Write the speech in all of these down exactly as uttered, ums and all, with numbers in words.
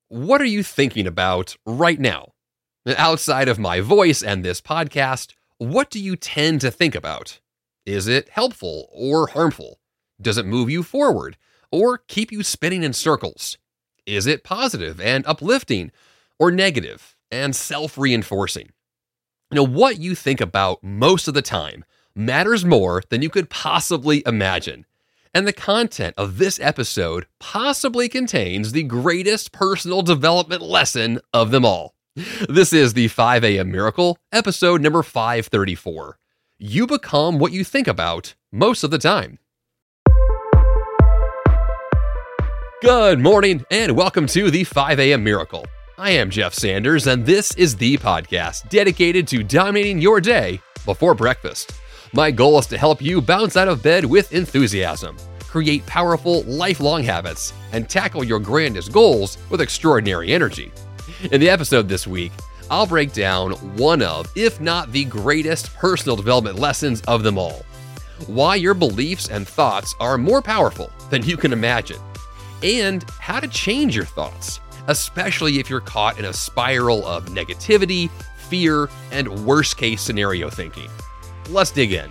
What are you thinking about right now? Outside of my voice and this podcast, what do you tend to think about? Is it helpful or harmful? Does it move you forward or keep you spinning in circles? Is it positive and uplifting or negative and self-reinforcing? You know, what you think about most of the time matters more than you could possibly imagine. And the content of this episode possibly contains the greatest personal development lesson of them all. This is the five a.m. Miracle, episode number five thirty-four. You become what you think about most of the time. Good morning, and welcome to the five a.m. Miracle. I am Jeff Sanders, and this is the podcast dedicated to dominating your day before breakfast. My goal is to help you bounce out of bed with enthusiasm, create powerful, lifelong habits, and tackle your grandest goals with extraordinary energy. In the episode this week, I'll break down one of, if not the greatest personal development lessons of them all. Why your beliefs and thoughts are more powerful than you can imagine, and how to change your thoughts, especially if you're caught in a spiral of negativity, fear, and worst-case scenario thinking. Let's dig in.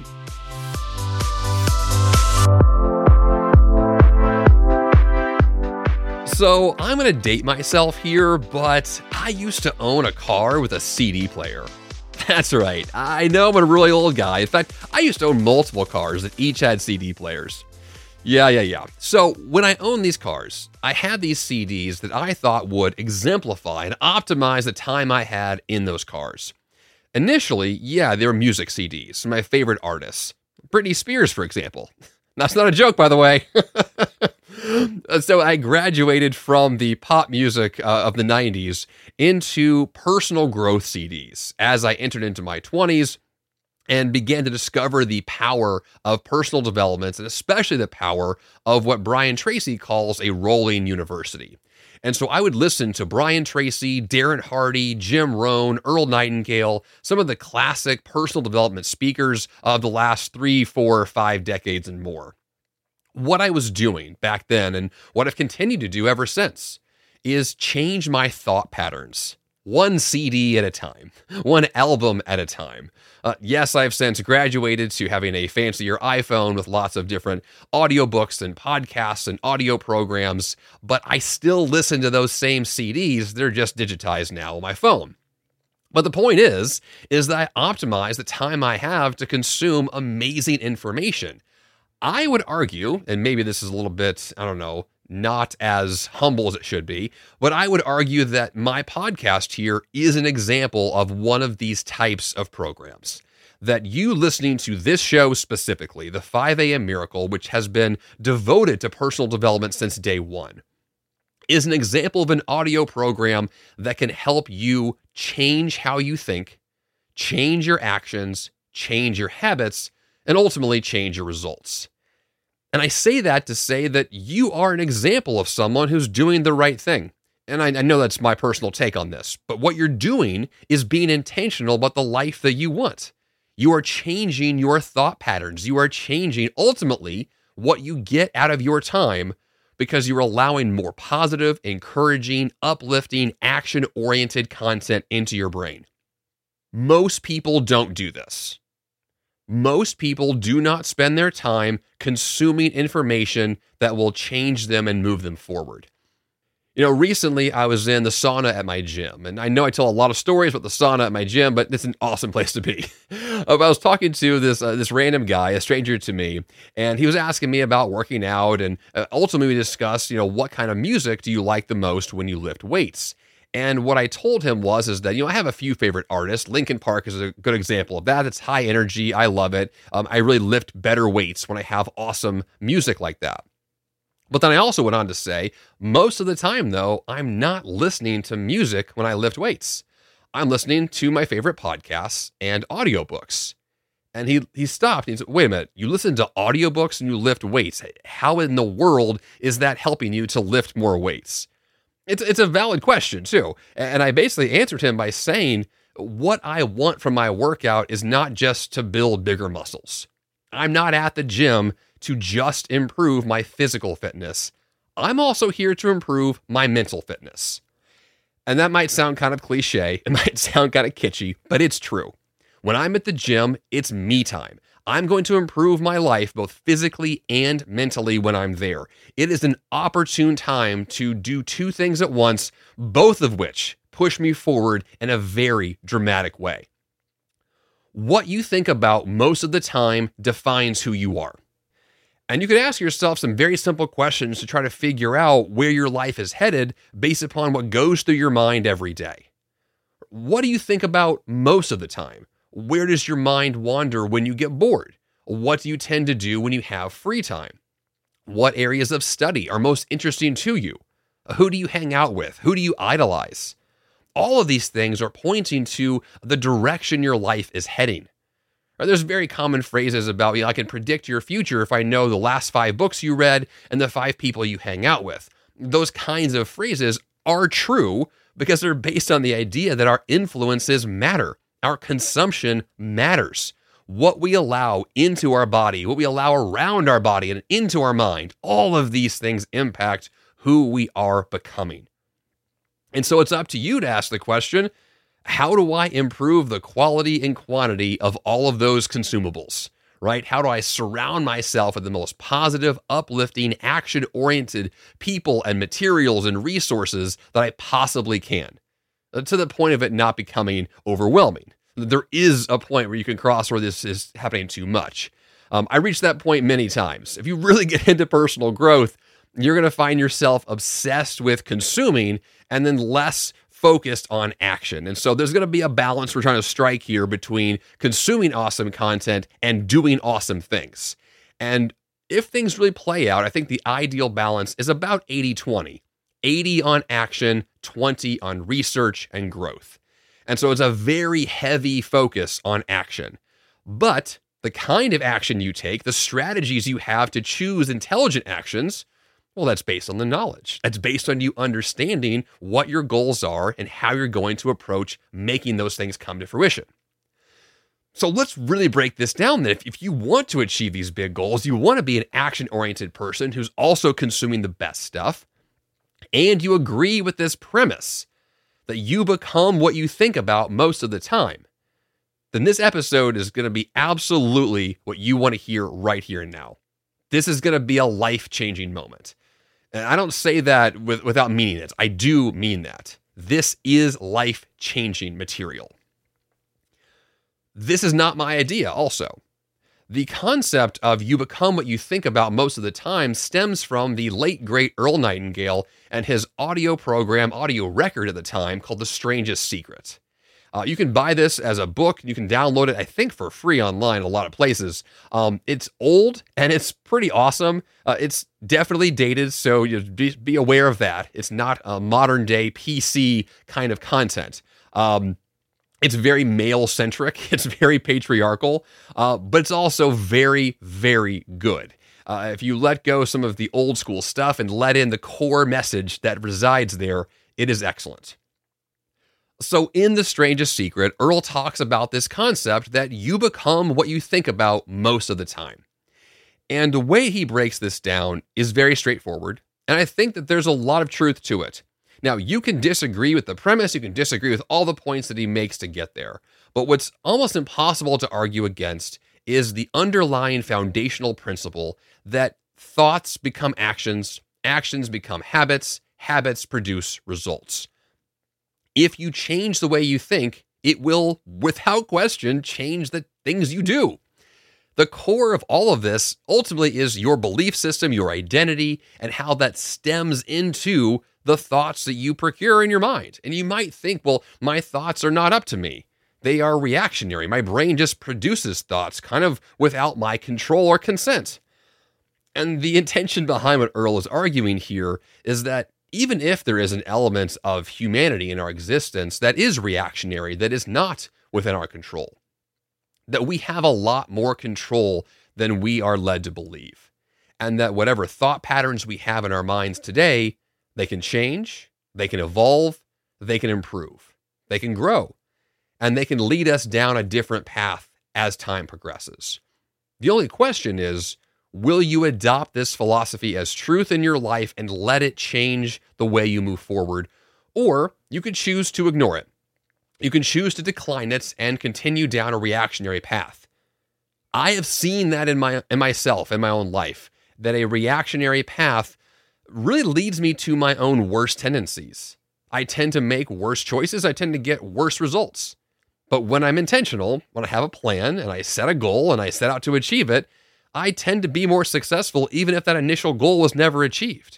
So I'm going to date myself here, but I used to own a car with a C D player. That's right. I know I'm a really old guy. In fact, I used to own multiple cars that each had C D players. Yeah, yeah, yeah. So when I owned these cars, I had these C Ds that I thought would exemplify and optimize the time I had in those cars. Initially, yeah, they were music C Ds, my favorite artists. Britney Spears, for example. That's not a joke, by the way. So I graduated from the pop music uh, of the nineties into personal growth C Ds as I entered into my twenties and began to discover the power of personal development, and especially the power of what Brian Tracy calls a rolling university. And so I would listen to Brian Tracy, Darren Hardy, Jim Rohn, Earl Nightingale, some of the classic personal development speakers of the last three, four, five decades and more. What I was doing back then, and what I've continued to do ever since, is change my thought patterns. One C D at a time, one album at a time. Uh, yes, I've since graduated to having a fancier iPhone with lots of different audiobooks and podcasts and audio programs, but I still listen to those same C Ds. They're just digitized now on my phone. But the point is, is that I optimize the time I have to consume amazing information. I would argue, and maybe this is a little bit, I don't know, not as humble as it should be, but I would argue that my podcast here is an example of one of these types of programs. That you listening to this show specifically, the five a.m. Miracle, which has been devoted to personal development since day one, is an example of an audio program that can help you change how you think, change your actions, change your habits, and ultimately change your results. And I say that to say that you are an example of someone who's doing the right thing. And I, I know that's my personal take on this, but what you're doing is being intentional about the life that you want. You are changing your thought patterns. You are changing, ultimately, what you get out of your time because you're allowing more positive, encouraging, uplifting, action-oriented content into your brain. Most people don't do this. Most people do not spend their time consuming information that will change them and move them forward. You know, recently I was in the sauna at my gym, and I know I tell a lot of stories about the sauna at my gym, but it's an awesome place to be. I was talking to this uh, this random guy, a stranger to me, and he was asking me about working out, and uh, ultimately we discussed, you know, what kind of music do you like the most when you lift weights? And what I told him was, is that, you know, I have a few favorite artists. Linkin Park is a good example of that. It's high energy. I love it. Um, I really lift better weights when I have awesome music like that. But then I also went on to say, most of the time, though, I'm not listening to music when I lift weights. I'm listening to my favorite podcasts and audiobooks. And he he stopped and he said, wait a minute, you listen to audiobooks and you lift weights. How in the world is that helping you to lift more weights? It's it's a valid question, too. And I basically answered him by saying, what I want from my workout is not just to build bigger muscles. I'm not at the gym to just improve my physical fitness. I'm also here to improve my mental fitness. And that might sound kind of cliche. It might sound kind of kitschy, but it's true. When I'm at the gym, it's me time. I'm going to improve my life both physically and mentally when I'm there. It is an opportune time to do two things at once, both of which push me forward in a very dramatic way. What you think about most of the time defines who you are. And you can ask yourself some very simple questions to try to figure out where your life is headed based upon what goes through your mind every day. What do you think about most of the time? Where does your mind wander when you get bored? What do you tend to do when you have free time? What areas of study are most interesting to you? Who do you hang out with? Who do you idolize? All of these things are pointing to the direction your life is heading. There's very common phrases about, you know, I can predict your future if I know the last five books you read and the five people you hang out with. Those kinds of phrases are true because they're based on the idea that our influences matter. Our consumption matters. What we allow into our body, what we allow around our body and into our mind, all of these things impact who we are becoming. And so it's up to you to ask the question, how do I improve the quality and quantity of all of those consumables, right? How do I surround myself with the most positive, uplifting, action-oriented people and materials and resources that I possibly can, to the point of it not becoming overwhelming? There is a point where you can cross where this is happening too much. Um, I reached that point many times. If you really get into personal growth, you're going to find yourself obsessed with consuming and then less focused on action. And so there's going to be a balance we're trying to strike here between consuming awesome content and doing awesome things. And if things really play out, I think the ideal balance is about eighty twenty. eighty on action, twenty on research and growth. And so it's a very heavy focus on action. But the kind of action you take, the strategies you have to choose intelligent actions, well, that's based on the knowledge. That's based on you understanding what your goals are and how you're going to approach making those things come to fruition. So let's really break this down then. If, if you want to achieve these big goals, you want to be an action-oriented person who's also consuming the best stuff, and you agree with this premise that you become what you think about most of the time, then this episode is going to be absolutely what you want to hear right here and now. This is going to be a life-changing moment. And I don't say that with, without meaning it. I do mean that. This is life-changing material. This is not my idea also. The concept of you become what you think about most of the time stems from the late, great Earl Nightingale and his audio program, audio record at the time, called The Strangest Secret. Uh, you can buy this as a book. You can download it, I think, for free online in a lot of places. Um, it's old, and it's pretty awesome. Uh, it's definitely dated, so you be, be aware of that. It's not a modern-day P C kind of content. Um, it's very male-centric. It's very patriarchal, uh, but it's also very, very good. Uh, if you let go some of the old-school stuff and let in the core message that resides there, it is excellent. So in The Strangest Secret, Earl talks about this concept that you become what you think about most of the time. And the way he breaks this down is very straightforward, and I think that there's a lot of truth to it. Now, you can disagree with the premise, you can disagree with all the points that he makes to get there, but what's almost impossible to argue against is the underlying foundational principle that thoughts become actions, actions become habits, habits produce results. If you change the way you think, it will, without question, change the things you do. The core of all of this ultimately is your belief system, your identity, and how that stems into the thoughts that you procure in your mind. And you might think, well, my thoughts are not up to me. They are reactionary. My brain just produces thoughts kind of without my control or consent. And the intention behind what Earl is arguing here is that even if there is an element of humanity in our existence that is reactionary, that is not within our control, that we have a lot more control than we are led to believe, and that whatever thought patterns we have in our minds today, they can change, they can evolve, they can improve, they can grow, and they can lead us down a different path as time progresses. The only question is, will you adopt this philosophy as truth in your life and let it change the way you move forward? Or you could choose to ignore it. You can choose to decline it and continue down a reactionary path. I have seen that in my in myself, in my own life, that a reactionary path really leads me to my own worst tendencies. I tend to make worse choices. I tend to get worse results. But when I'm intentional, when I have a plan and I set a goal and I set out to achieve it, I tend to be more successful even if that initial goal was never achieved.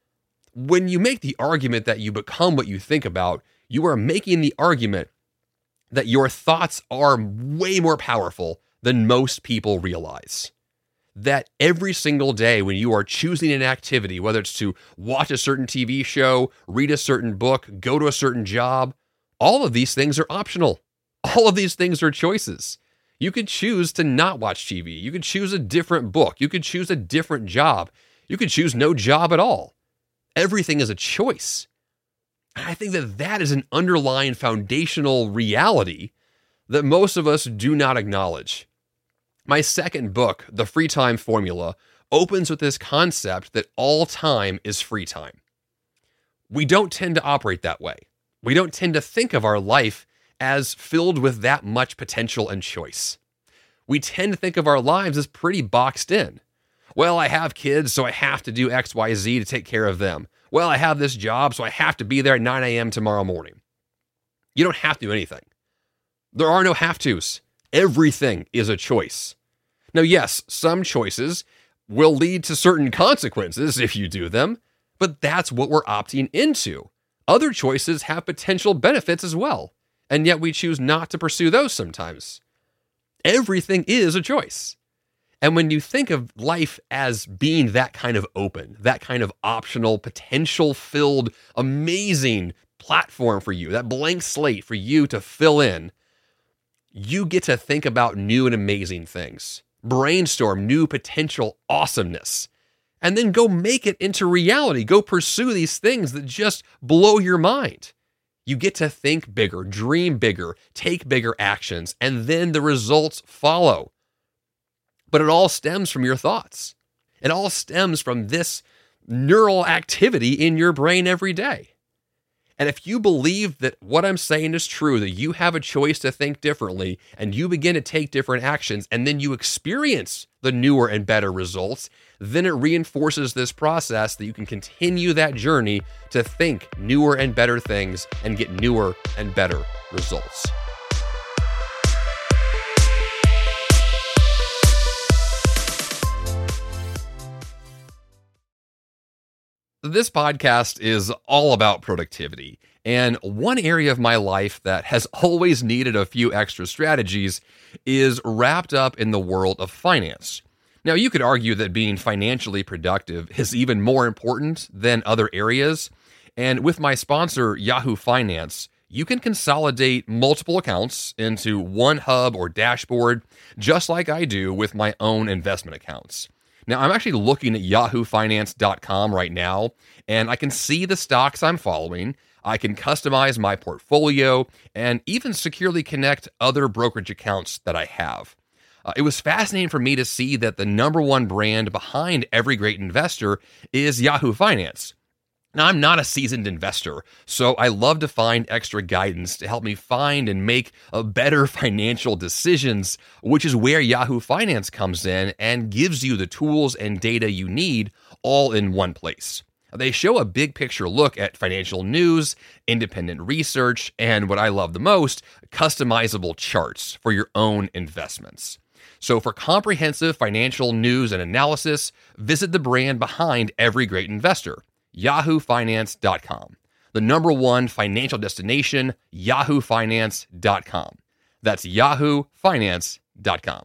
When you make the argument that you become what you think about, you are making the argument that your thoughts are way more powerful than most people realize. That every single day when you are choosing an activity, whether it's to watch a certain T V show, read a certain book, go to a certain job, all of these things are optional. All of these things are choices. You could choose to not watch T V. You could choose a different book. You could choose a different job. You could choose no job at all. Everything is a choice. I think that that is an underlying foundational reality that most of us do not acknowledge. My second book, The Free Time Formula, opens with this concept that all time is free time. We don't tend to operate that way. We don't tend to think of our life as filled with that much potential and choice. We tend to think of our lives as pretty boxed in. Well, I have kids, so I have to do X, Y, Z to take care of them. Well, I have this job, so I have to be there at nine a.m. tomorrow morning. You don't have to do anything. There are no have-tos. Everything is a choice. Now, yes, some choices will lead to certain consequences if you do them, but that's what we're opting into. Other choices have potential benefits as well, and yet we choose not to pursue those sometimes. Everything is a choice. And when you think of life as being that kind of open, that kind of optional, potential-filled, amazing platform for you, that blank slate for you to fill in, you get to think about new and amazing things. Brainstorm new potential awesomeness, and then go make it into reality. Go pursue these things that just blow your mind. You get to think bigger, dream bigger, take bigger actions, and then the results follow. But it all stems from your thoughts. It all stems from this neural activity in your brain every day. And if you believe that what I'm saying is true, that you have a choice to think differently, and you begin to take different actions, and then you experience the newer and better results, then it reinforces this process that you can continue that journey to think newer and better things and get newer and better results. This podcast is all about productivity, and one area of my life that has always needed a few extra strategies is wrapped up in the world of finance. Now, you could argue that being financially productive is even more important than other areas, and with my sponsor, Yahoo Finance, you can consolidate multiple accounts into one hub or dashboard, just like I do with my own investment accounts. Now, I'm actually looking at yahoo finance dot com right now, and I can see the stocks I'm following. I can customize my portfolio and even securely connect other brokerage accounts that I have. Uh, it was fascinating for me to see that the number one brand behind every great investor is Yahoo Finance. Now, I'm not a seasoned investor, so I love to find extra guidance to help me find and make a better financial decisions, which is where Yahoo Finance comes in and gives you the tools and data you need all in one place. They show a big picture look at financial news, independent research, and what I love the most, customizable charts for your own investments. So for comprehensive financial news and analysis, visit the brand behind every great investor, yahoo finance dot com. The number one financial destination, yahoo finance dot com. That's yahoo finance dot com.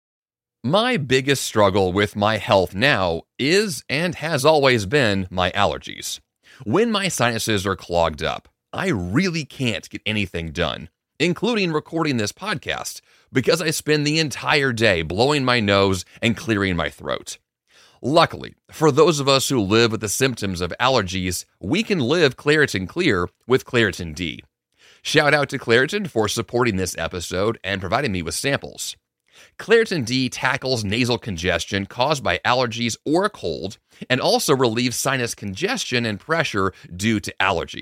My biggest struggle with my health now is, and has always been, my allergies. When my sinuses are clogged up, I really can't get anything done, including recording this podcast, because I spend the entire day blowing my nose and clearing my throat. Luckily, for those of us who live with the symptoms of allergies, we can live Claritin Clear with Claritin D. Shout out to Claritin for supporting this episode and providing me with samples. Claritin D tackles nasal congestion caused by allergies or a cold, and also relieves sinus congestion and pressure due to allergies.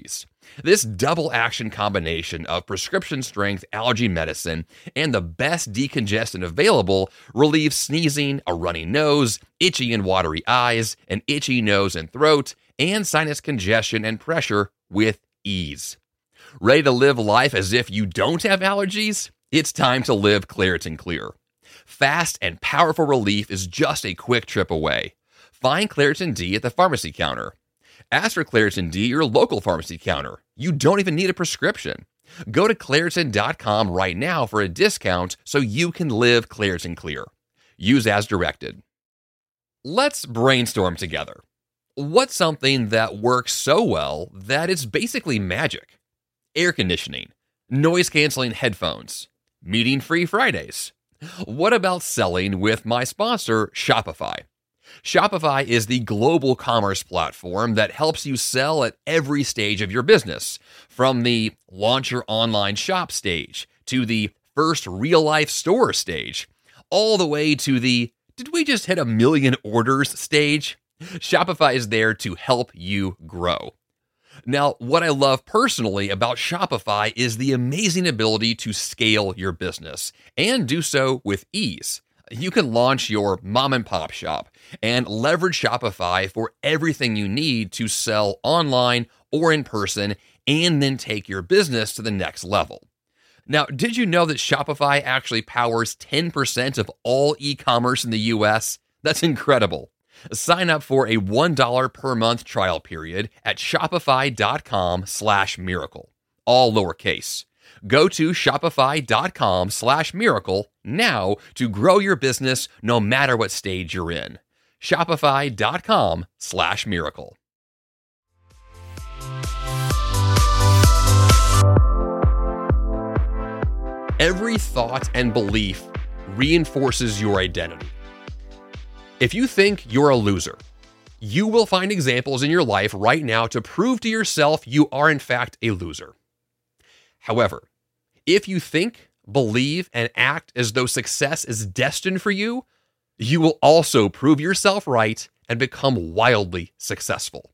This double action combination of prescription strength allergy medicine and the best decongestant available relieves sneezing, a runny nose, itchy and watery eyes, an itchy nose and throat, and sinus congestion and pressure with ease. Ready to live life as if you don't have allergies? It's time to live Claritin Clear. Fast and powerful relief is just a quick trip away. Find Claritin D at the pharmacy counter. Ask for Claritin D at your local pharmacy counter. You don't even need a prescription. Go to Claritin dot com right now for a discount so you can live Claritin Clear. Use as directed. Let's brainstorm together. What's something that works so well that it's basically magic? Air conditioning, noise-canceling headphones, meeting-free Fridays. What about selling with my sponsor, Shopify? Shopify is the global commerce platform that helps you sell at every stage of your business, from the launch your online shop stage to the first real-life store stage, all the way to the did we just hit a million orders stage? Shopify is there to help you grow. Now, what I love personally about Shopify is the amazing ability to scale your business and do so with ease. You can launch your mom and pop shop and leverage Shopify for everything you need to sell online or in person and then take your business to the next level. Now, did you know that Shopify actually powers ten percent of all e-commerce in the U S? That's incredible. Sign up for a one dollar per month trial period at shopify.com slash miracle, all lowercase. Go to shopify.com slash miracle now to grow your business no matter what stage you're in. Shopify.com slash miracle. Every thought and belief reinforces your identity. If you think you're a loser, you will find examples in your life right now to prove to yourself you are in fact a loser. However, if you think, believe, and act as though success is destined for you, you will also prove yourself right and become wildly successful.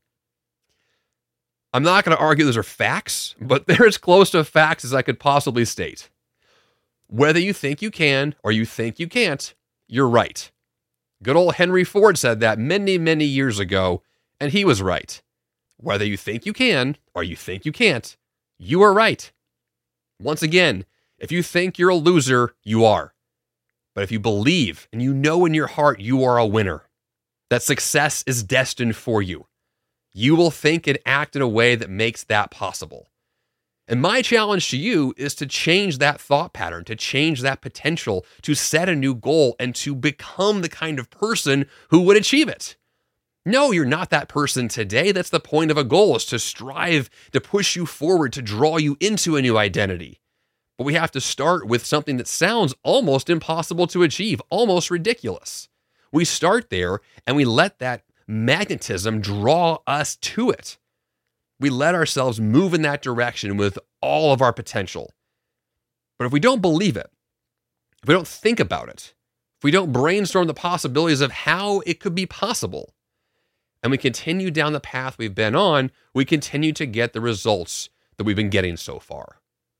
I'm not going to argue those are facts, but they're as close to facts as I could possibly state. Whether you think you can or you think you can't, you're right. Good old Henry Ford said that many, many years ago, and he was right. Whether you think you can or you think you can't, you are right. Once again, if you think you're a loser, you are. But if you believe and you know in your heart you are a winner, that success is destined for you, you will think and act in a way that makes that possible. And my challenge to you is to change that thought pattern, to change that potential, to set a new goal, and to become the kind of person who would achieve it. No, you're not that person today. That's the point of a goal, is to strive to push you forward, to draw you into a new identity. But we have to start with something that sounds almost impossible to achieve, almost ridiculous. We start there and we let that magnetism draw us to it. We let ourselves move in that direction with all of our potential. But if we don't believe it, if we don't think about it, if we don't brainstorm the possibilities of how it could be possible, and we continue down the path we've been on, we continue to get the results that we've been getting so far.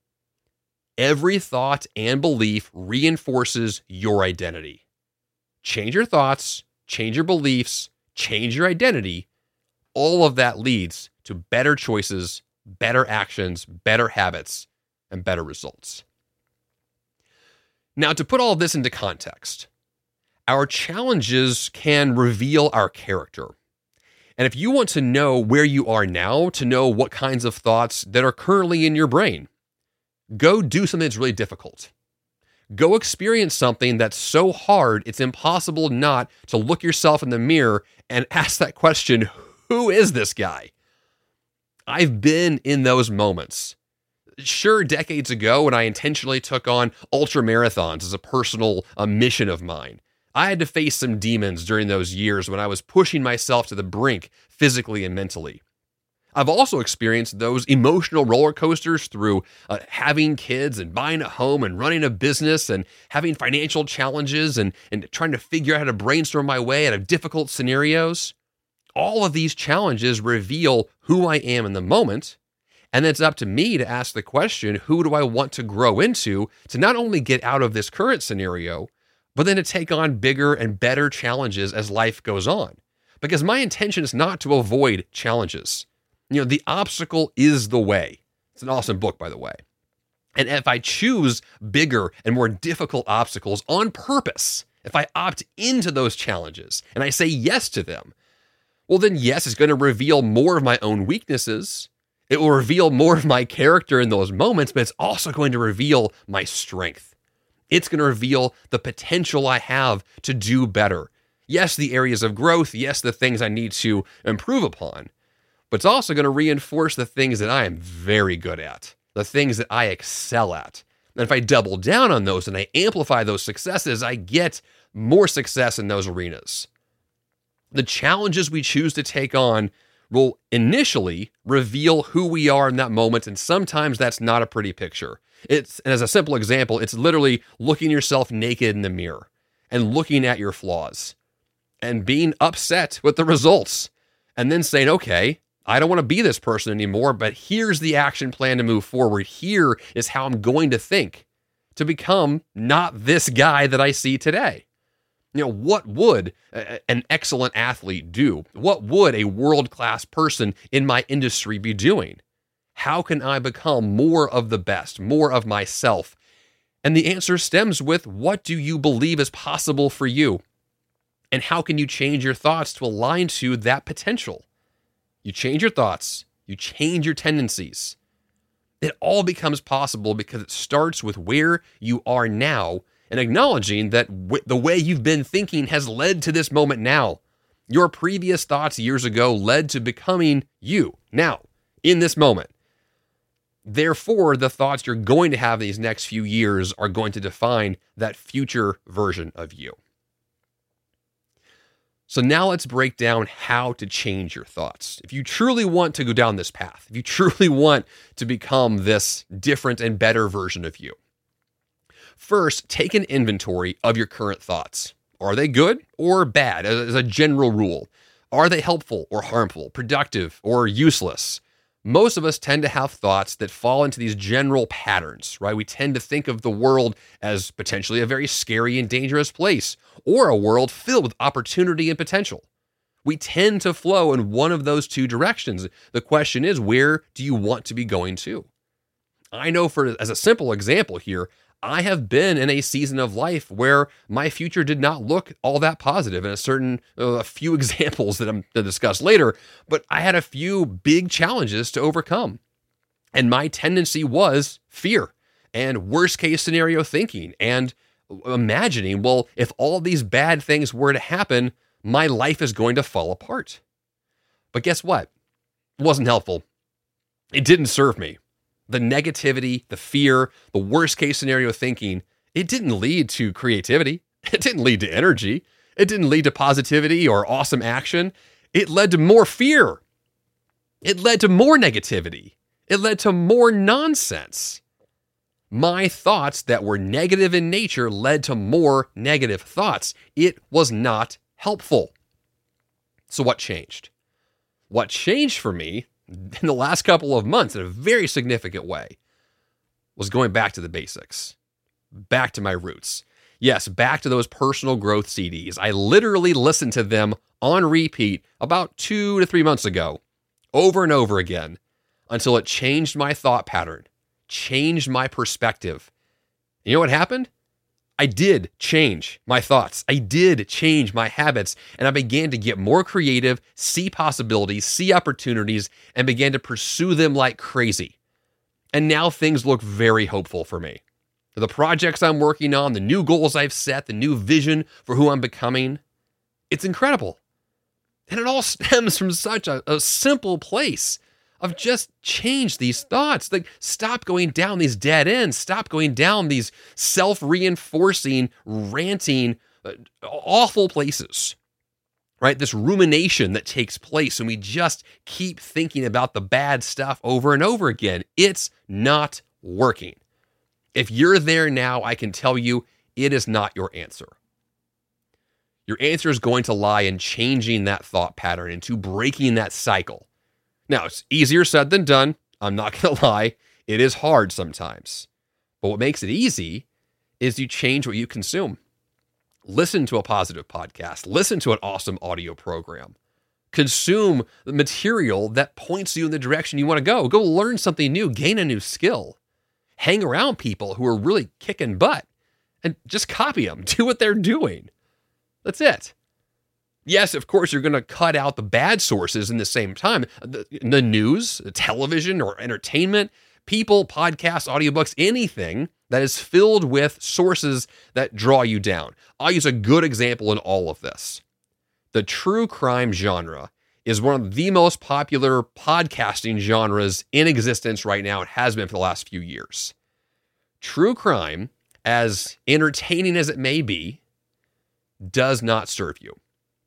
Every thought and belief reinforces your identity. Change your thoughts, change your beliefs, change your identity. All of that leads to better choices, better actions, better habits, and better results. Now, to put all of this into context, our challenges can reveal our character. And if you want to know where you are now, to know what kinds of thoughts that are currently in your brain, go do something that's really difficult. Go experience something that's so hard, it's impossible not to look yourself in the mirror and ask that question, who is this guy? I've been in those moments. Sure, decades ago when I intentionally took on ultra marathons as a personal a mission of mine, I had to face some demons during those years when I was pushing myself to the brink physically and mentally. I've also experienced those emotional roller coasters through uh, having kids and buying a home and running a business and having financial challenges and, and trying to figure out how to brainstorm my way out of difficult scenarios. All of these challenges reveal who I am in the moment, And it's up to me to ask the question, who do I want to grow into to not only get out of this current scenario, but then to take on bigger and better challenges as life goes on? Because my intention is not to avoid challenges. You know, the obstacle is the way. It's an awesome book, by the way. And if I choose bigger and more difficult obstacles on purpose, if I opt into those challenges and I say yes to them, well, then yes, it's going to reveal more of my own weaknesses. It will reveal more of my character in those moments, but it's also going to reveal my strength. It's going to reveal the potential I have to do better. Yes, the areas of growth. Yes, the things I need to improve upon. But it's also going to reinforce the things that I am very good at, the things that I excel at. And if I double down on those and I amplify those successes, I get more success in those arenas. The challenges we choose to take on will initially reveal who we are in that moment, and sometimes that's not a pretty picture. It's, and as a simple example, it's literally looking yourself naked in the mirror and looking at your flaws and being upset with the results and then saying, okay, I don't want to be this person anymore, but here's the action plan to move forward. Here is how I'm going to think to become not this guy that I see today. You know, what would a, an excellent athlete do? What would a world-class person in my industry be doing? How can I become more of the best, more of myself? And the answer stems with, what do you believe is possible for you? And how can you change your thoughts to align to that potential? You change your thoughts, you change your tendencies. It all becomes possible because it starts with where you are now and acknowledging that w- the way you've been thinking has led to this moment now. Your previous thoughts years ago led to becoming you now, in this moment. Therefore, the thoughts you're going to have these next few years are going to define that future version of you. So now let's break down how to change your thoughts. If you truly want to go down this path, if you truly want to become this different and better version of you, first, take an inventory of your current thoughts. Are they good or bad as a general rule? Are they helpful or harmful, productive or useless? Most of us tend to have thoughts that fall into these general patterns, right? We tend to think of the world as potentially a very scary and dangerous place, or a world filled with opportunity and potential. We tend to flow in one of those two directions. The question is, where do you want to be going to? I know, for as a simple example here, I have been in a season of life where my future did not look all that positive, and a certain, uh, a few examples that I'm going to discuss later, but I had a few big challenges to overcome. And my tendency was fear and worst case scenario thinking and imagining, well, if all these bad things were to happen, my life is going to fall apart. But guess what? It wasn't helpful. It didn't serve me. The negativity, the fear, the worst case scenario thinking, it didn't lead to creativity. It didn't lead to energy. It didn't lead to positivity or awesome action. It led to more fear. It led to more negativity. It led to more nonsense. My thoughts that were negative in nature led to more negative thoughts. It was not helpful. So what changed? What changed for me in the last couple of months in a very significant way was going back to the basics, back to my roots. Yes, back to those personal growth C Ds. I literally listened to them on repeat about two to three months ago, over and over again, until it changed my thought pattern, changed my perspective. You know what happened? I did change my thoughts. I did change my habits, and I began to get more creative, see possibilities, see opportunities, and began to pursue them like crazy. And now things look very hopeful for me. The projects I'm working on, the new goals I've set, the new vision for who I'm becoming, it's incredible. And it all stems from such a, a simple place of just change these thoughts. Like, stop going down these dead ends. Stop going down these self-reinforcing, ranting, uh, awful places, right? This rumination that takes place when we just keep thinking about the bad stuff over and over again. It's not working. If you're there now, I can tell you it is not your answer. Your answer is going to lie in changing that thought pattern, into breaking that cycle. Now, it's easier said than done. I'm not going to lie, it is hard sometimes. But what makes it easy is you change what you consume. Listen to a positive podcast. Listen to an awesome audio program. Consume the material that points you in the direction you want to go. Go learn something new, gain a new skill. Hang around people who are really kicking butt and just copy them. Do what they're doing. That's it. Yes, of course, you're going to cut out the bad sources in the same time. The, the news, the television, or entertainment, people, podcasts, audiobooks, anything that is filled with sources that draw you down. I'll use a good example in all of this. The true crime genre is one of the most popular podcasting genres in existence right now. It has been for the last few years. True crime, as entertaining as it may be, does not serve you.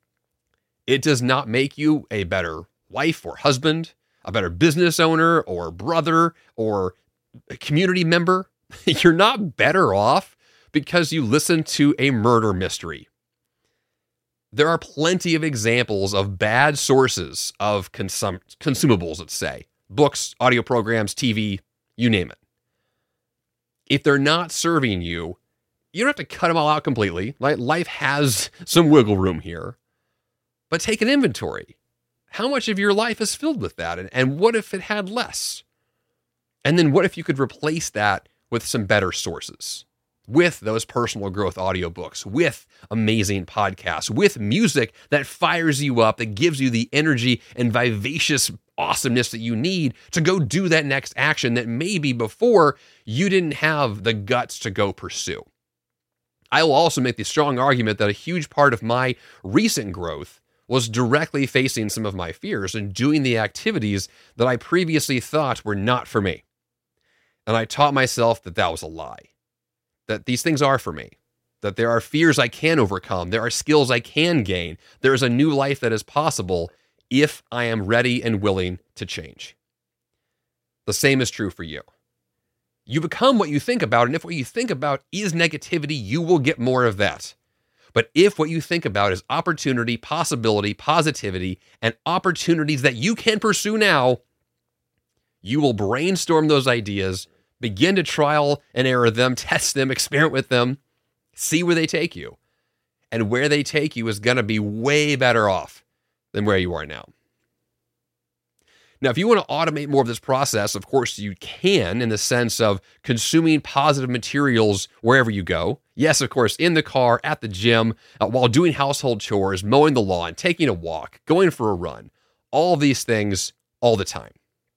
It does not make you a better wife or husband, a better business owner or brother or a community member. You're not better off because you listen to a murder mystery. There are plenty of examples of bad sources of consum- consumables, let's say. Books, audio programs, T V, you name it. If they're not serving you, you don't have to cut them all out completely. Like, life has some wiggle room here. But take an inventory. How much of your life is filled with that? And, and what if it had less? And then what if you could replace that with some better sources? With those personal growth audiobooks, with amazing podcasts, with music that fires you up, that gives you the energy and vivacious awesomeness that you need to go do that next action that maybe before you didn't have the guts to go pursue. I will also make the strong argument that a huge part of my recent growth was directly facing some of my fears and doing the activities that I previously thought were not for me. And I taught myself that that was a lie. That these things are for me, that there are fears I can overcome, there are skills I can gain, there is a new life that is possible if I am ready and willing to change. The same is true for you. You become what you think about, and if what you think about is negativity, you will get more of that. But if what you think about is opportunity, possibility, positivity, and opportunities that you can pursue now, you will brainstorm those ideas, begin to trial and error them, test them, experiment with them, see where they take you. And where they take you is going to be way better off than where you are now. Now, if you want to automate more of this process, of course you can, in the sense of consuming positive materials wherever you go. Yes, of course, in the car, at the gym, uh, while doing household chores, mowing the lawn, taking a walk, going for a run. All of these things all the time.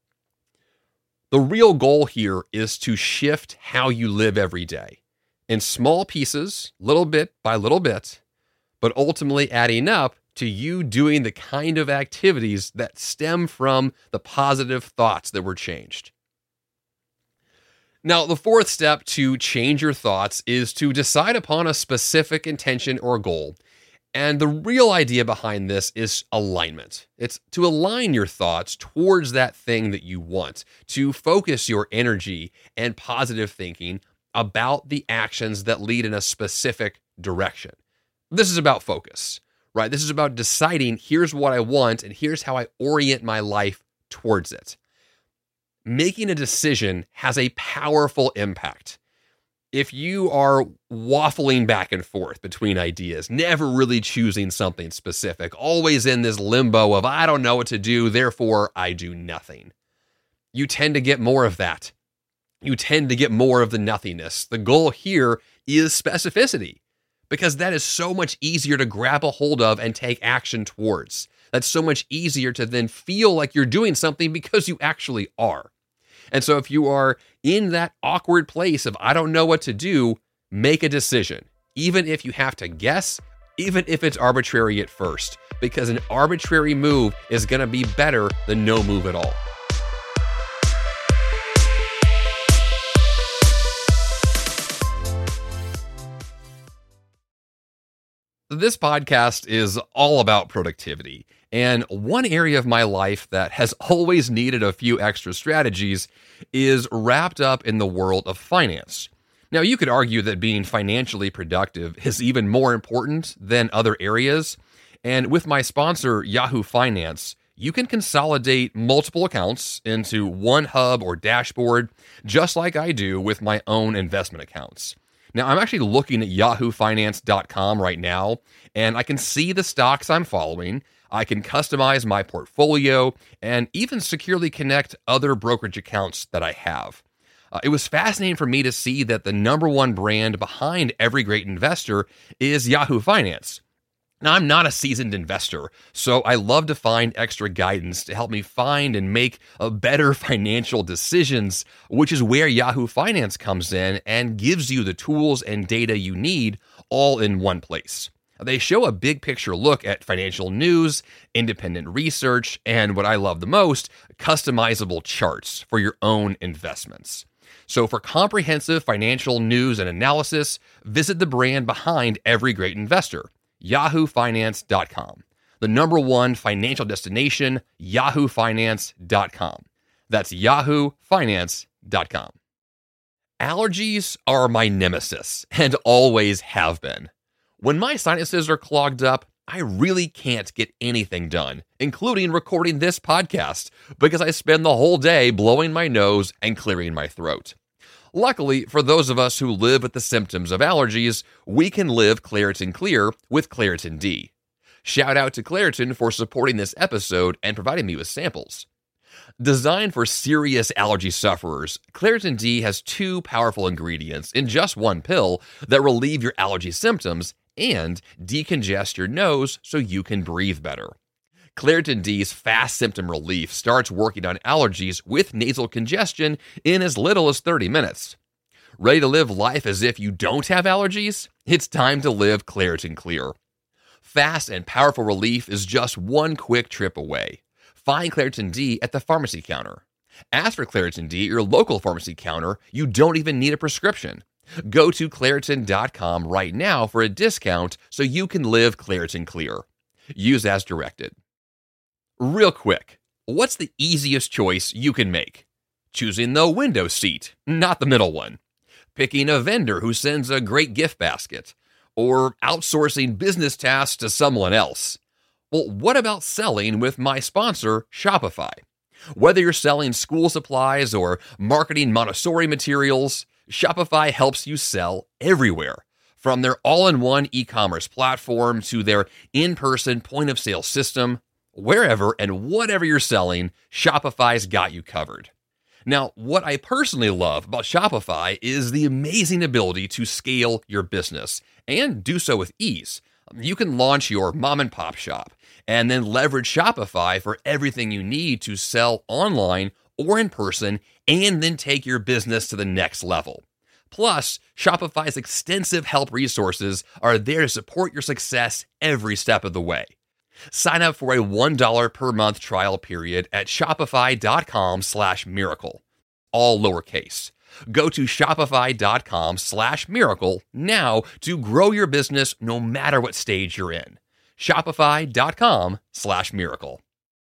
The real goal here is to shift how you live every day in small pieces, little bit by little bit, but ultimately adding up to you doing the kind of activities that stem from the positive thoughts that were changed. Now, the fourth step to change your thoughts is to decide upon a specific intention or goal. And the real idea behind this is alignment. It's to align your thoughts towards that thing that you want, to focus your energy and positive thinking about the actions that lead in a specific direction. This is about focus, right? This is about deciding, here's what I want, and here's how I orient my life towards it. Making a decision has a powerful impact. If you are waffling back and forth between ideas, never really choosing something specific, always in this limbo of, I don't know what to do, therefore I do nothing, you tend to get more of that. You tend to get more of the nothingness. The goal here is specificity, because that is so much easier to grab a hold of and take action towards. That's so much easier to then feel like you're doing something because you actually are. And so if you are in that awkward place of, I don't know what to do, make a decision. Even if you have to guess, even if it's arbitrary at first, because an arbitrary move is going to be better than no move at all. This podcast is all about productivity, and one area of my life that has always needed a few extra strategies is wrapped up in the world of finance. Now, you could argue that being financially productive is even more important than other areas, and with my sponsor, Yahoo Finance, you can consolidate multiple accounts into one hub or dashboard, just like I do with my own investment accounts. Now, I'm actually looking at yahoo finance dot com right now, and I can see the stocks I'm following. I can customize my portfolio and even securely connect other brokerage accounts that I have. Uh, it was fascinating for me to see that the number one brand behind every great investor is Yahoo Finance. Now, I'm not a seasoned investor, so I love to find extra guidance to help me find and make a better financial decisions, which is where Yahoo Finance comes in and gives you the tools and data you need all in one place. They show a big picture look at financial news, independent research, and what I love the most, customizable charts for your own investments. So for comprehensive financial news and analysis, visit the brand behind every great investor, yahoo finance dot com. The number one financial destination, yahoo finance dot com. That's yahoo finance dot com. Allergies are my nemesis and always have been. When my sinuses are clogged up, I really can't get anything done, including recording this podcast, because I spend the whole day blowing my nose and clearing my throat. Luckily, for those of us who live with the symptoms of allergies, we can live Claritin Clear with Claritin D. Shout out to Claritin for supporting this episode and providing me with samples. Designed for serious allergy sufferers, Claritin D has two powerful ingredients in just one pill that relieve your allergy symptoms and decongest your nose so you can breathe better. Claritin D's fast symptom relief starts working on allergies with nasal congestion in as little as thirty minutes. Ready to live life as if you don't have allergies? It's time to live Claritin Clear. Fast and powerful relief is just one quick trip away. Find Claritin D at the pharmacy counter. Ask for Claritin D at your local pharmacy counter. You don't even need a prescription. Go to Claritin dot com right now for a discount so you can live Claritin Clear. Use as directed. Real quick, what's the easiest choice you can make? Choosing the window seat, not the middle one. Picking a vendor who sends a great gift basket. Or outsourcing business tasks to someone else. Well, what about selling with my sponsor, Shopify? Whether you're selling school supplies or marketing Montessori materials, Shopify helps you sell everywhere. From their all-in-one e-commerce platform to their in-person point-of-sale system, wherever and whatever you're selling, Shopify's got you covered. Now, what I personally love about Shopify is the amazing ability to scale your business and do so with ease. You can launch your mom and pop shop and then leverage Shopify for everything you need to sell online or in person and then take your business to the next level. Plus, Shopify's extensive help resources are there to support your success every step of the way. Sign up for a one dollar per month trial period at shopify.com slash miracle, all lowercase. Go to shopify.com slash miracle now to grow your business no matter what stage you're in. Shopify.com slash miracle.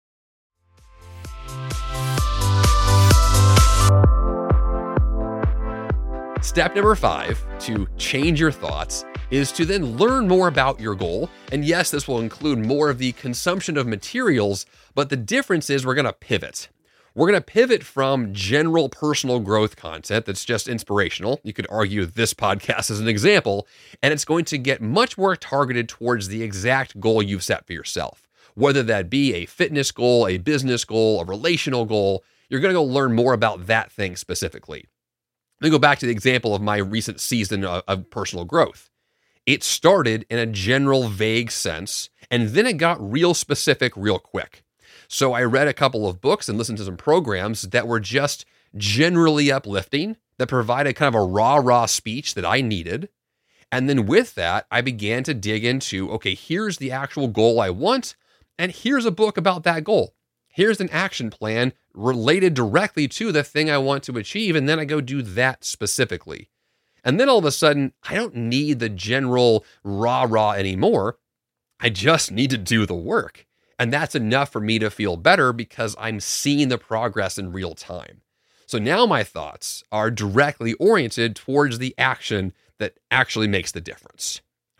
Step number five, to change your thoughts, is to then learn more about your goal. And yes, this will include more of the consumption of materials, but the difference is we're going to pivot. We're going to pivot from general personal growth content that's just inspirational. You could argue this podcast is an example, and it's going to get much more targeted towards the exact goal you've set for yourself. Whether that be a fitness goal, a business goal, a relational goal, you're going to go learn more about that thing specifically. Let me go back to the example of my recent season of, of personal growth. It started in a general, vague sense, and then it got real specific real quick. So I read a couple of books and listened to some programs that were just generally uplifting, that provided kind of a rah-rah speech that I needed. And then with that, I began to dig into, okay, here's the actual goal I want, and here's a book about that goal. Here's an action plan related directly to the thing I want to achieve, and then I go do that specifically. And then all of a sudden, I don't need the general rah-rah anymore. I just need to do the work. And that's enough for me to feel better because I'm seeing the progress in real time. So now my thoughts are directly oriented towards the action that actually makes the difference.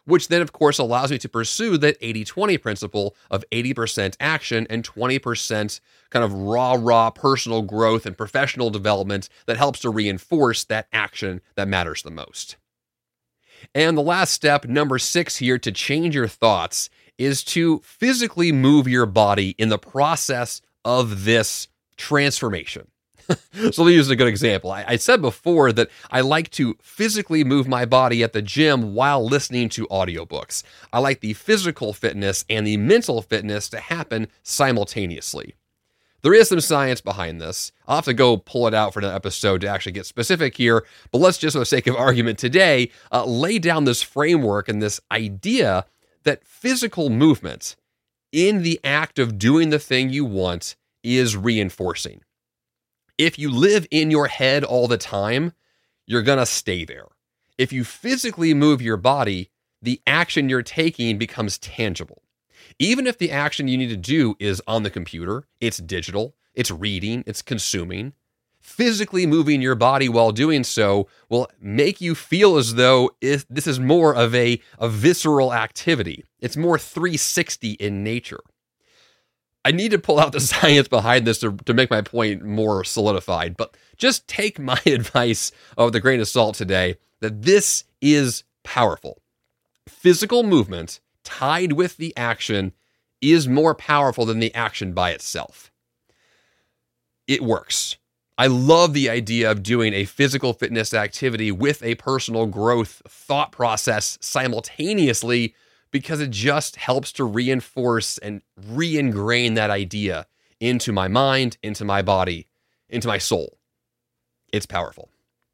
which then, of course, allows me to pursue that eighty twenty principle of eighty percent action and twenty percent kind of raw, raw personal growth and professional development that helps to reinforce that action that matters the most. And the last step, number six here, to change your thoughts is to physically move your body in the process of this transformation. So let me use a good example. I, I said before that I like to physically move my body at the gym while listening to audiobooks. I like the physical fitness and the mental fitness to happen simultaneously. There is some science behind this. I'll have to go pull it out for an episode to actually get specific here, but let's just, for the sake of argument today, uh, lay down this framework and this idea that physical movement in the act of doing the thing you want is reinforcing. If you live in your head all the time, you're going to stay there. If you physically move your body, the action you're taking becomes tangible. Even if the action you need to do is on the computer, it's digital, it's reading, it's consuming, physically moving your body while doing so will make you feel as though if this is more of a, a visceral activity. It's more three sixty in nature. I need to pull out the science behind this to, to make my point more solidified, but just take my advice with a grain of salt today that this is powerful. Physical movement tied with the action is more powerful than the action by itself. It works. I love the idea of doing a physical fitness activity with a personal growth thought process simultaneously, because it just helps to reinforce and re-ingrain that idea into my mind, into my body, into my soul. It's powerful.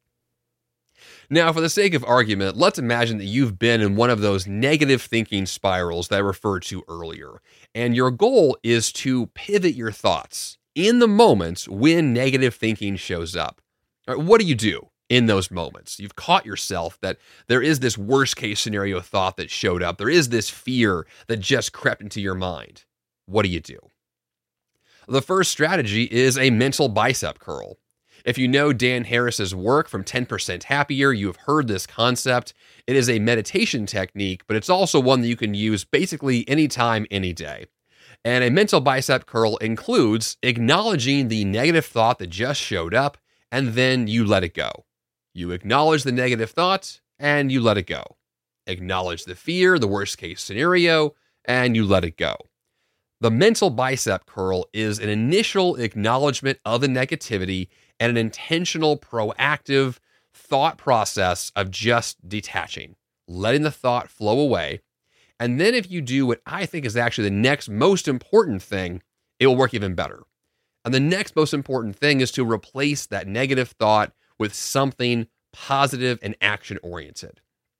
Now, for the sake of argument, let's imagine that you've been in one of those negative thinking spirals that I referred to earlier, and your goal is to pivot your thoughts in the moments when negative thinking shows up. All right, what do you do in those moments? You've caught yourself that there is this worst case scenario thought that showed up. There is this fear that just crept into your mind. What do you do? The first strategy is a mental bicep curl. If you know Dan Harris's work from ten percent Happier, you have heard this concept. It is a meditation technique, but it's also one that you can use basically anytime, any day. And a mental bicep curl includes acknowledging the negative thought that just showed up, and then you let it go. You acknowledge the negative thought, and you let it go. Acknowledge the fear, the worst case scenario, and you let it go. The mental bicep curl is an initial acknowledgement of the negativity and an intentional, proactive thought process of just detaching, letting the thought flow away. And then if you do what I think is actually the next most important thing, it will work even better. And the next most important thing is to replace that negative thought with something positive and action-oriented.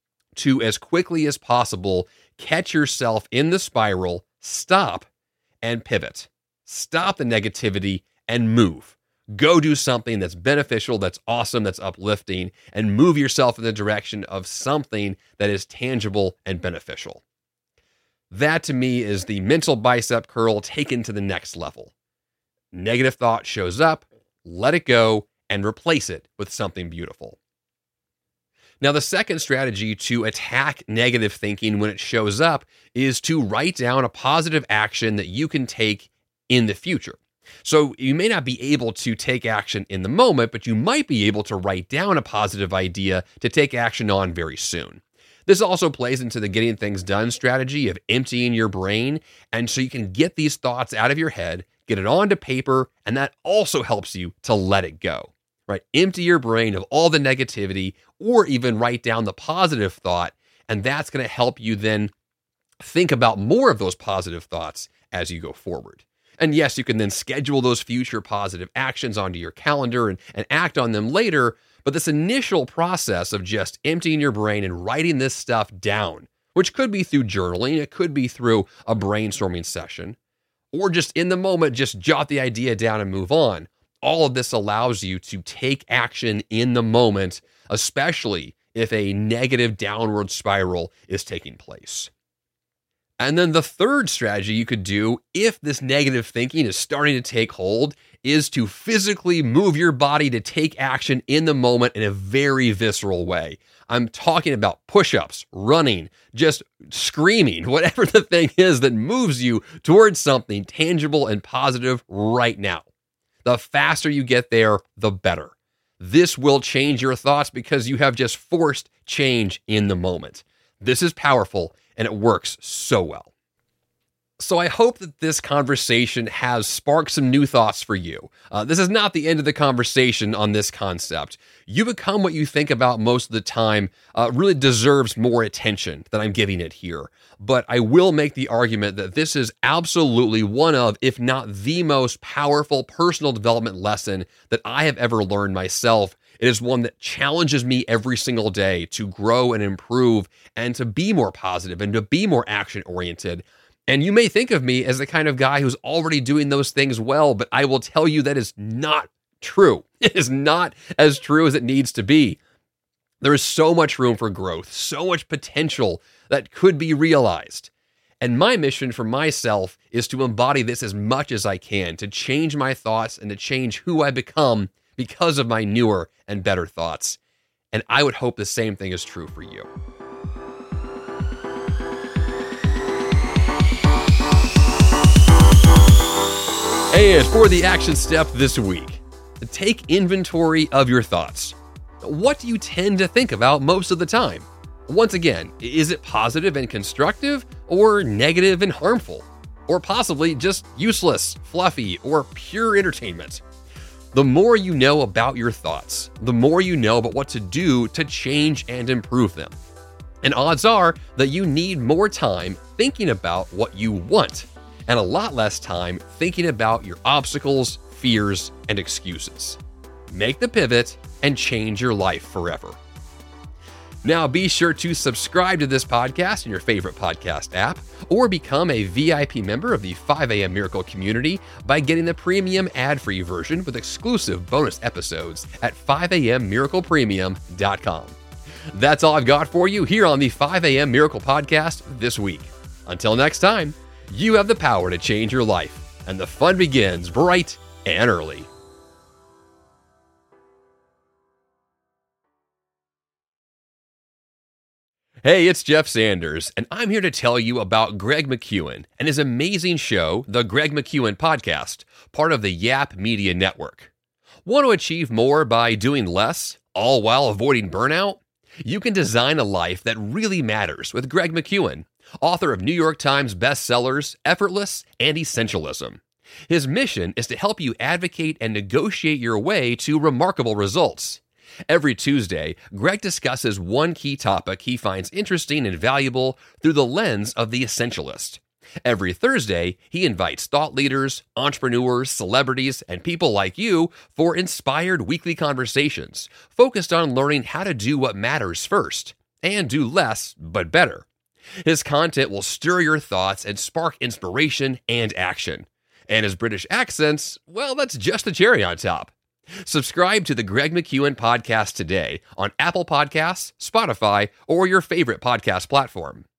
To, as quickly as possible, catch yourself in the spiral, stop, and pivot. Stop the negativity and move. Go do something that's beneficial, that's awesome, that's uplifting, and move yourself in the direction of something that is tangible and beneficial. That, to me, is the mental bicep curl taken to the next level. Negative thought shows up, let it go, and replace it with something beautiful. Now, the second strategy to attack negative thinking when it shows up is to write down a positive action that you can take in the future. So you may not be able to take action in the moment, but you might be able to write down a positive idea to take action on very soon. This also plays into the getting things done strategy of emptying your brain, and so you can get these thoughts out of your head, get it onto paper, and that also helps you to let it go. Right? Empty your brain of all the negativity, or even write down the positive thought, and that's going to help you then think about more of those positive thoughts as you go forward. And yes, you can then schedule those future positive actions onto your calendar and, and act on them later, but this initial process of just emptying your brain and writing this stuff down, which could be through journaling, it could be through a brainstorming session, or just in the moment, just jot the idea down and move on. All of this allows you to take action in the moment, especially if a negative downward spiral is taking place. And then the third strategy you could do if this negative thinking is starting to take hold is to physically move your body to take action in the moment in a very visceral way. I'm talking about push-ups, running, just screaming, whatever the thing is that moves you towards something tangible and positive right now. The faster you get there, the better. This will change your thoughts because you have just forced change in the moment. This is powerful and it works so well. So I hope that this conversation has sparked some new thoughts for you. Uh, this is not the end of the conversation on this concept. You become what you think about most of the time uh, really deserves more attention than I'm giving it here. But I will make the argument that this is absolutely one of, if not the most powerful personal development lesson that I have ever learned myself. It is one that challenges me every single day to grow and improve and to be more positive and to be more action-oriented. And you may think of me as the kind of guy who's already doing those things well, but I will tell you that is not true. It is not as true as it needs to be. There is so much room for growth, so much potential that could be realized. And my mission for myself is to embody this as much as I can, to change my thoughts and to change who I become because of my newer and better thoughts. And I would hope the same thing is true for you. And for the action step this week, take inventory of your thoughts. What do you tend to think about most of the time? Once again, is it positive and constructive or negative and harmful? Or possibly just useless, fluffy, or pure entertainment? The more you know about your thoughts, the more you know about what to do to change and improve them. And odds are that you need more time thinking about what you want and a lot less time thinking about your obstacles, fears, and excuses. Make the pivot and change your life forever. Now be sure to subscribe to this podcast in your favorite podcast app or become a V I P member of the five a.m. Miracle community by getting the premium ad-free version with exclusive bonus episodes at five a m miracle premium dot com. That's all I've got for you here on the five a.m. Miracle podcast this week. Until next time, you have the power to change your life, and the fun begins bright and early. Hey, it's Jeff Sanders, and I'm here to tell you about Greg McKeown and his amazing show, The Greg McKeown Podcast, part of the Yap Media Network. Want to achieve more by doing less, all while avoiding burnout? You can design a life that really matters with Greg McKeown, author of New York Times bestsellers, Effortless and Essentialism. His mission is to help you advocate and negotiate your way to remarkable results. Every Tuesday, Greg discusses one key topic he finds interesting and valuable through the lens of the essentialist. Every Thursday, he invites thought leaders, entrepreneurs, celebrities, and people like you for inspired weekly conversations focused on learning how to do what matters first and do less but better. His content will stir your thoughts and spark inspiration and action. And his British accents, well, that's just the cherry on top. Subscribe to the Greg McKeown Podcast today on Apple Podcasts, Spotify, or your favorite podcast platform.